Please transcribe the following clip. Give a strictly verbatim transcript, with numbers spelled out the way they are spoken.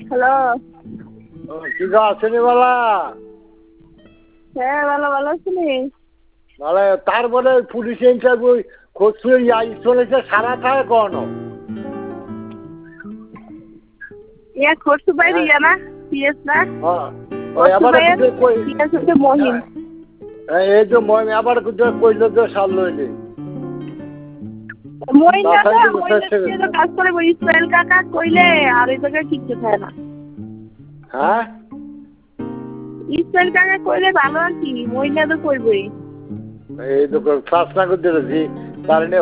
Hello. কি গো আসেনি বলা? হ্যাঁ ভালো ভালো আছিনি? মানে তারপরে পুলিশ ইন্টারভিউ করছিল ইয়াই চলেছে সারা থাকে কোন? ইয়া খরচু বাইরে ইয়া না পিএস না? ওই আবার কই পিএস হচ্ছে মহিন। এই যে মহিন আবার কইল যে সাল লইলে। মহিন না মহিন যে কাজ করে ওই ইসমাইল কাকা কইলে আর এই জায়গায় কিচ্ছু থাকে না। হ্যাঁ? ইসমাইল কাকা কইলে ভালো আর কি মহিন না তো কইবই। এই তো ক্লাস না করতে দিছি কারণে